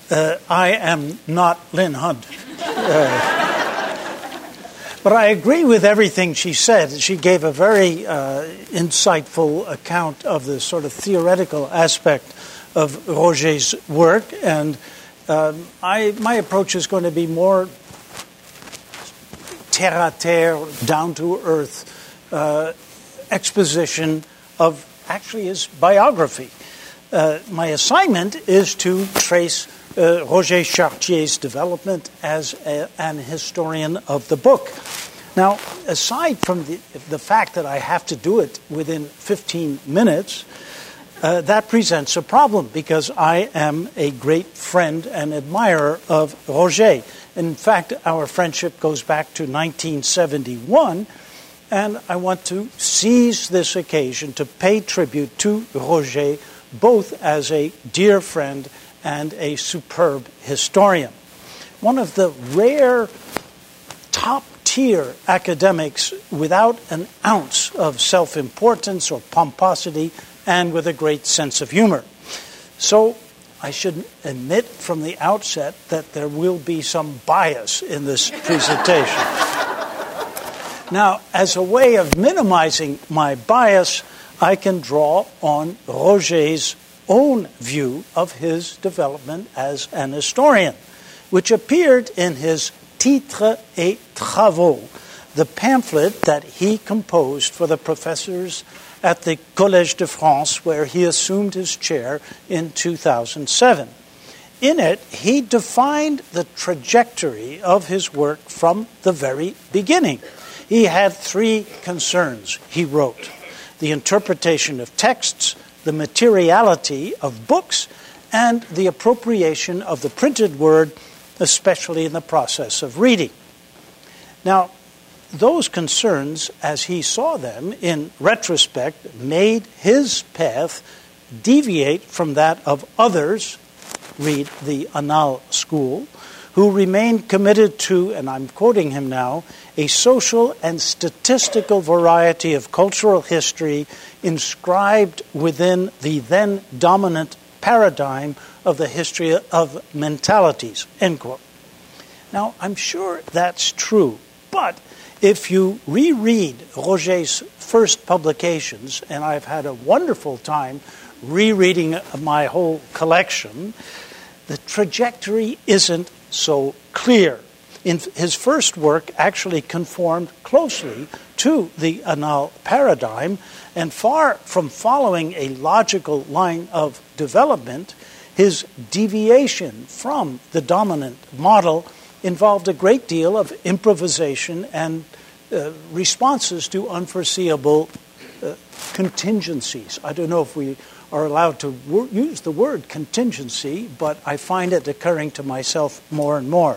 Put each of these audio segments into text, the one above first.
I am not Lynn Hunt. But I agree with everything she said. She gave a very insightful account of the sort of theoretical aspect of Roget's work, and my approach is going to be more terre-à-terre, down-to-earth exposition of actually his biography. My assignment is to trace Roger Chartier's development as an historian of the book. Now, aside from the fact that I have to do it within 15 minutes, that presents a problem because I am a great friend and admirer of Roger. In fact, our friendship goes back to 1971, and I want to seize this occasion to pay tribute to Roger, both as a dear friend and a superb historian. One of the rare top-tier academics without an ounce of self-importance or pomposity and with a great sense of humor. So I should admit from the outset that there will be some bias in this presentation. Now, as a way of minimizing my bias, I can draw on Roger's own view of his development as an historian, which appeared in his Titres et Travaux, the pamphlet that he composed for the professors at the Collège de France, where he assumed his chair in 2007. In it, he defined the trajectory of his work from the very beginning. He had three concerns, he wrote: the interpretation of texts, the materiality of books, and the appropriation of the printed word, especially in the process of reading. Now, those concerns, as he saw them in retrospect, made his path deviate from that of others, read the Annales school, who remained committed to, and I'm quoting him now, a social and statistical variety of cultural history inscribed within the then dominant paradigm of the history of mentalities, end quote. Now, I'm sure that's true, but if you reread Roger's first publications, and I've had a wonderful time rereading my whole collection, the trajectory isn't so clear. His first work actually conformed closely to the Annales paradigm, and far from following a logical line of development, his deviation from the dominant model involved a great deal of improvisation and responses to unforeseeable contingencies. I don't know if we are allowed to use the word contingency, but I find it occurring to myself more and more.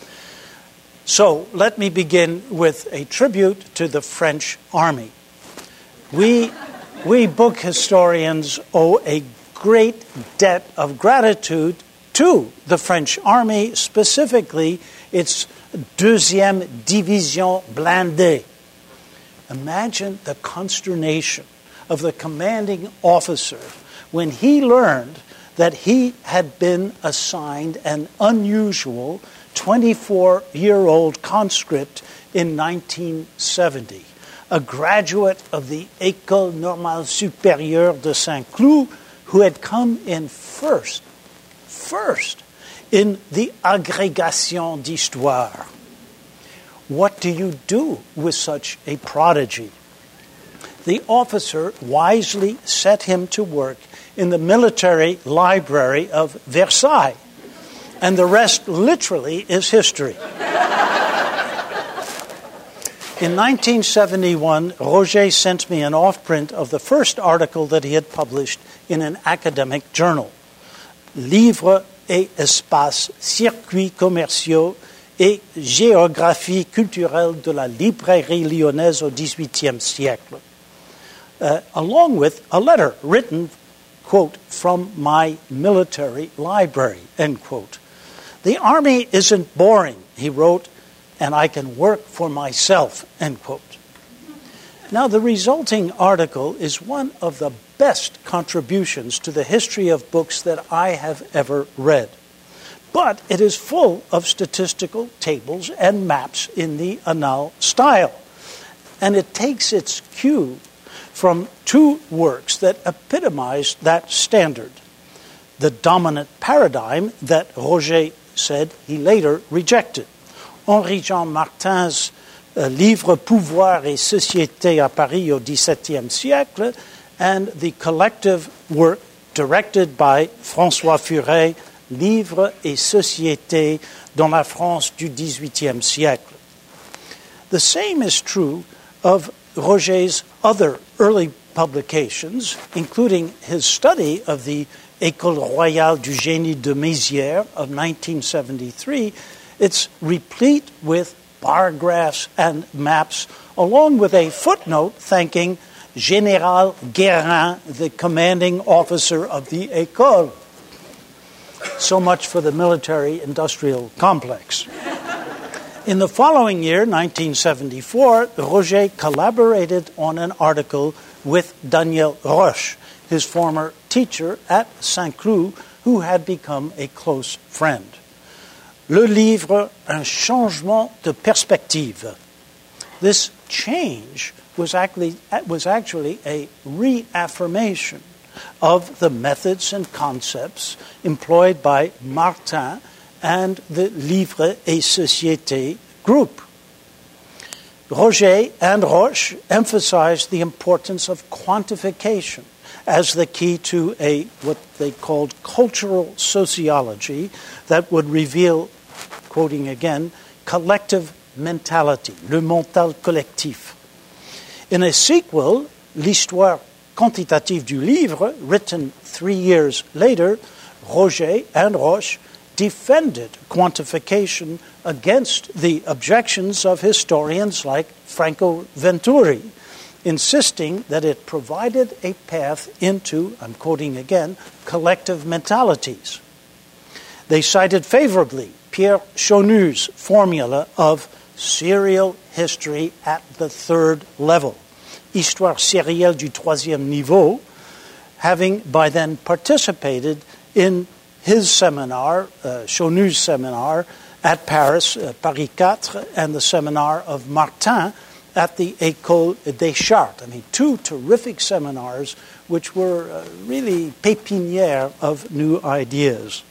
So let me begin with a tribute to the French army. We book historians owe a great debt of gratitude to the French army, specifically its Deuxième Division Blindée. Imagine the consternation of the commanding officer when he learned that he had been assigned an unusual 24-year-old conscript in 1970, a graduate of the École Normale Supérieure de Saint-Cloud, who had come in first in the Agrégation d'Histoire. What do you do with such a prodigy? The officer wisely set him to work in the military library of Versailles, and the rest literally is history. In 1971, Roger sent me an off-print of the first article that he had published in an academic journal, Livres et espaces, circuits commerciaux et géographie culturelle de la librairie lyonnaise au XVIIIe siècle, along with a letter written, quote, from my military library, end quote. The army isn't boring, he wrote, and I can work for myself, end quote. Now, the resulting article is one of the best contributions to the history of books that I have ever read. but it is full of statistical tables and maps in the Annales style. And it takes its cue from two works that epitomize that standard. The dominant paradigm that Roget said he later rejected. Henri-Jean Martin's livre Pouvoir et Société à Paris au XVIIe siècle, and the collective work directed by François Furet, Livre et Société dans la France du XVIIIe siècle. The same is true of Roget's other early publications, including his study of the École Royale du Génie de Mézières of 1973. It's replete with bar graphs and maps, along with a footnote thanking Général Guérin, the commanding officer of the École. So much for the military-industrial complex. In the following year, 1974, Roget collaborated on an article with Daniel Roche, his former teacher at Saint-Cloud, who had become a close friend. Le livre, Un changement de perspective. This change was actually a reaffirmation of the methods and concepts employed by Martin and the Livre et Société group. Roget and Roche emphasized the importance of quantification as the key to what they called cultural sociology that would reveal, quoting again, collective mentality, le mental collectif. In a sequel, L'histoire quantitative du livre, written 3 years later, Roget and Roche defended quantification against the objections of historians like Franco Venturi, insisting that it provided a path into, I'm quoting again, collective mentalities. They cited favorably Pierre Chaunu's formula of serial history at the third level, Histoire sérielle du troisième niveau, having by then participated in his seminar, Chaunu's seminar, at Paris, Paris 4, and the seminar of Martin at the École des Chartes. I mean, two terrific seminars which were really pépinière of new ideas.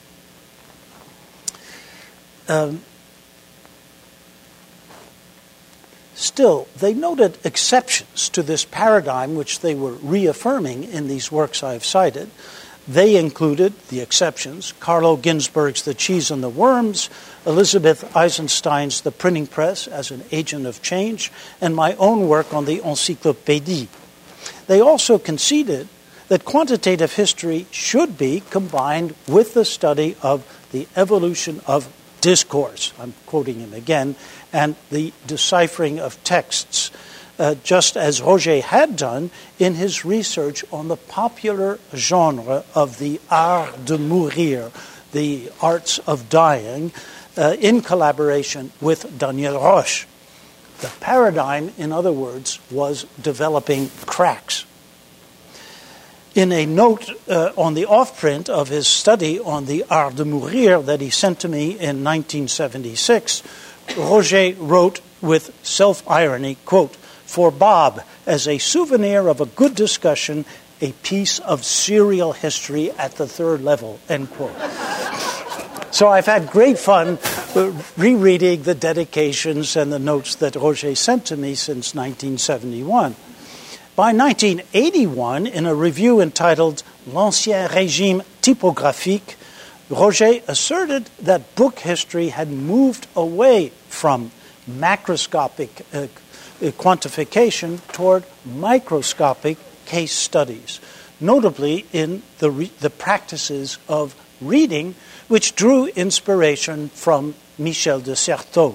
Still, they noted exceptions to this paradigm which they were reaffirming in these works I've cited. They included, the exceptions, Carlo Ginzburg's The Cheese and the Worms, Elizabeth Eisenstein's The Printing Press as an Agent of Change, and my own work on the Encyclopédie. They also conceded that quantitative history should be combined with the study of the evolution of discourse, I'm quoting him again, and the deciphering of texts, just as Roget had done in his research on the popular genre of the art de mourir, the arts of dying, in collaboration with Daniel Roche. The paradigm, in other words, was developing cracks. In a note on the off-print of his study on the art de mourir that he sent to me in 1976, Roget wrote with self-irony, quote, "For Bob, as a souvenir of a good discussion, a piece of serial history at the third level," end quote. So I've had great fun rereading the dedications and the notes that Roget sent to me since 1971. By 1981, in a review entitled L'Ancien Régime Typographique, Roget asserted that book history had moved away from macroscopic quantification toward microscopic case studies, notably in the practices of reading, which drew inspiration from Michel de Certeau.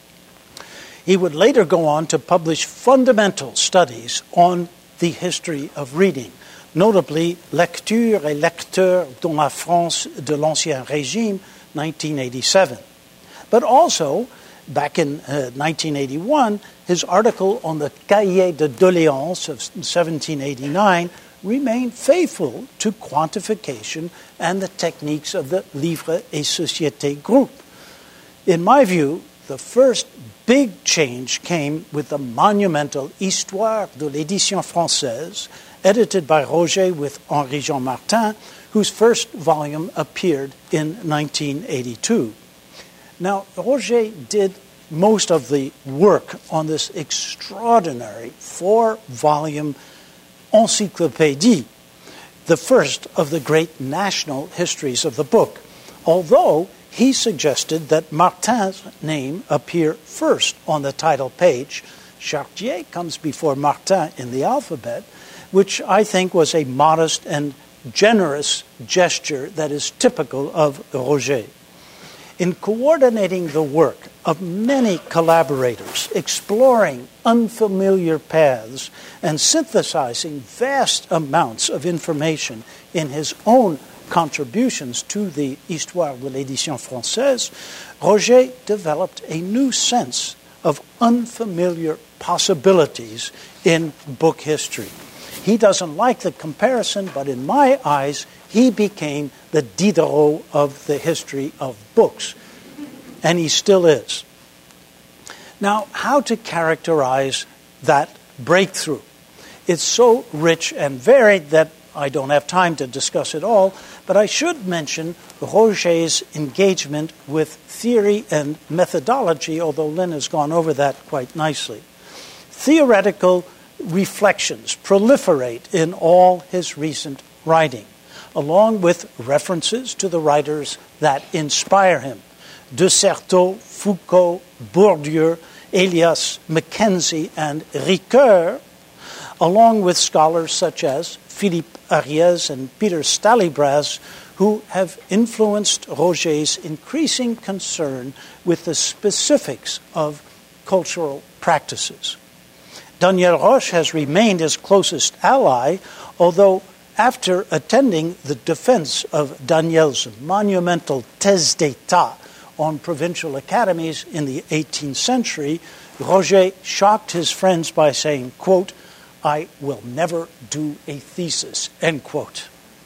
He would later go on to publish fundamental studies on the history of reading, notably Lecture et lecteurs dans la France de l'Ancien Régime, 1987. But also, back in 1981, his article on the Cahiers de doléances of 1789 remained faithful to quantification and the techniques of the Livre et Société group. In my view, the first big change came with the monumental Histoire de l'édition française, edited by Roget with Henri-Jean Martin, whose first volume appeared in 1982. Now, Roget did most of the work on this extraordinary 4-volume encyclopédie, the first of the great national histories of the book, although he suggested that Martin's name appear first on the title page. Chartier comes before Martin in the alphabet, which I think was a modest and generous gesture that is typical of Roget. In coordinating the work of many collaborators, exploring unfamiliar paths, and synthesizing vast amounts of information in his own contributions to the Histoire de l'édition française, Roget developed a new sense of unfamiliar possibilities in book history. He doesn't like the comparison, but in my eyes, he became the Diderot of the history of books, and he still is. Now, how to characterize that breakthrough? It's so rich and varied that I don't have time to discuss it all, but I should mention Roget's engagement with theory and methodology, although Lynn has gone over that quite nicely. Theoretical reflections proliferate in all his recent writing, along with references to the writers that inspire him: de Certeau, Foucault, Bourdieu, Elias, Mackenzie, and Ricoeur, along with scholars such as Philippe Ariès and Peter Stalybras, who have influenced Roget's increasing concern with the specifics of cultural practices. Daniel Roche has remained his closest ally, although after attending the defense of Daniel's monumental Thèse d'État on provincial academies in the 18th century, Roget shocked his friends by saying, quote, "I will never do a thesis," end quote.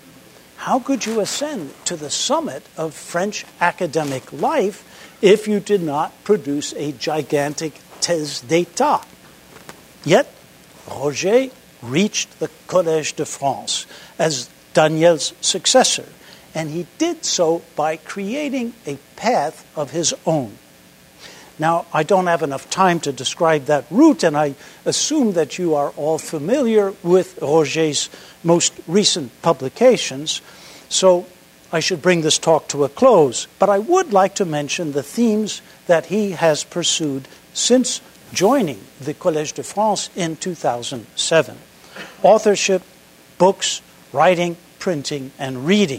How could you ascend to the summit of French academic life if you did not produce a gigantic Thèse d'État? Yet, Roget reached the Collège de France as Daniel's successor, and he did so by creating a path of his own. Now, I don't have enough time to describe that route, and I assume that you are all familiar with Roget's most recent publications, so I should bring this talk to a close. But I would like to mention the themes that he has pursued since joining the Collège de France in 2007. Authorship, books, writing, printing, and reading.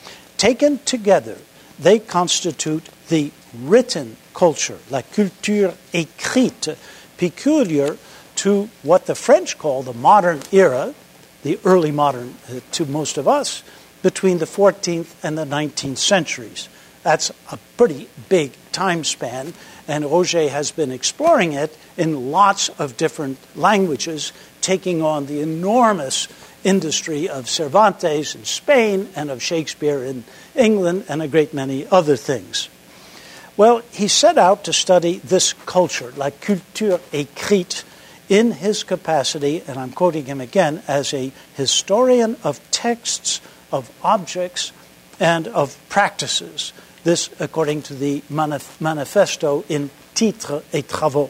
Taken together, they constitute the written culture, la culture écrite, peculiar to what the French call the modern era, the early modern to most of us, between the 14th and the 19th centuries. That's a pretty big time span, and Roget has been exploring it in lots of different languages, taking on the enormous industry of Cervantes in Spain and of Shakespeare in England and a great many other things. Well, he set out to study this culture, la culture écrite, in his capacity, and I'm quoting him again, as a historian of texts, of objects, and of practices. This according to the manifesto in Titres et Travaux.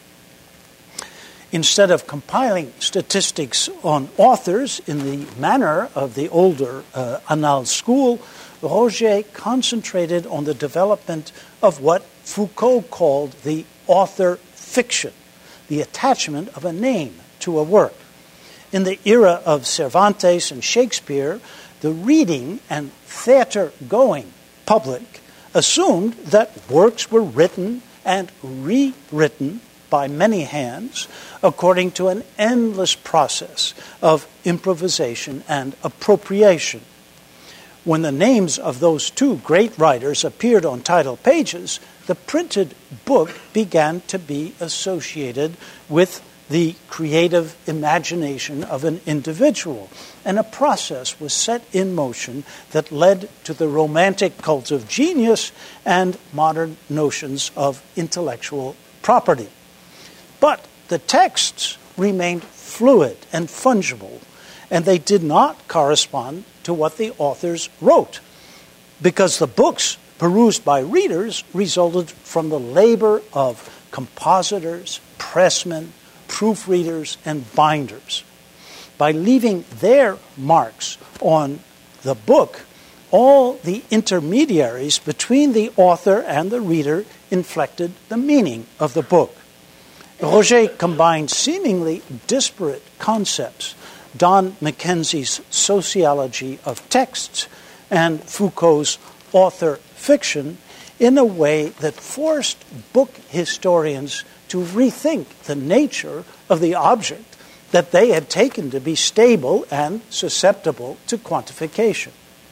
Instead of compiling statistics on authors in the manner of the older Annales school, Roget concentrated on the development of what Foucault called the author fiction, the attachment of a name to a work. In the era of Cervantes and Shakespeare, the reading and theater-going public assumed that works were written and rewritten by many hands according to an endless process of improvisation and appropriation. When the names of those two great writers appeared on title pages, the printed book began to be associated with the creative imagination of an individual. And a process was set in motion that led to the romantic cult of genius and modern notions of intellectual property. But the texts remained fluid and fungible, and they did not correspond to what the authors wrote, because the books perused by readers resulted from the labor of compositors, pressmen, proofreaders, and binders. By leaving their marks on the book, all the intermediaries between the author and the reader inflected the meaning of the book. Roget combined seemingly disparate concepts, Don Mackenzie's sociology of texts and Foucault's author fiction, in a way that forced book historians to rethink the nature of the object that they had taken to be stable and susceptible to quantification.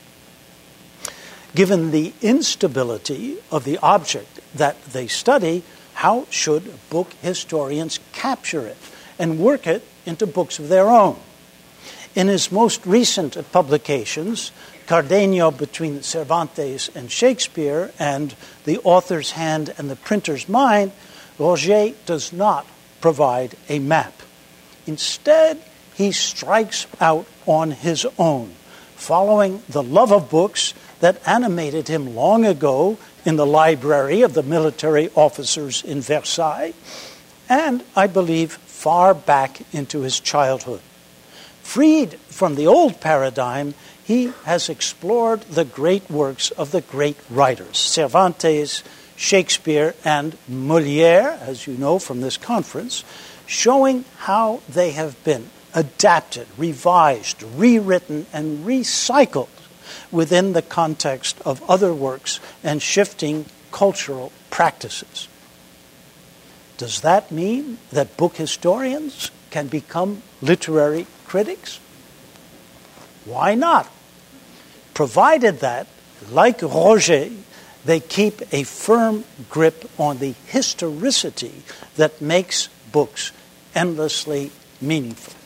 Given the instability of the object that they study, how should book historians capture it and work it into books of their own? In his most recent publications, Cardenio Between Cervantes and Shakespeare and The Author's Hand and the Printer's Mind, Roget does not provide a map. Instead, he strikes out on his own, following the love of books that animated him long ago in the library of the military officers in Versailles, and, I believe, far back into his childhood. Freed from the old paradigm, he has explored the great works of the great writers, Cervantes, Shakespeare, and Molière, as you know from this conference, showing how they have been adapted, revised, rewritten, and recycled within the context of other works and shifting cultural practices. Does that mean that book historians can become literary critics? Why not? Provided that, like Roget, they keep a firm grip on the historicity that makes books endlessly meaningful.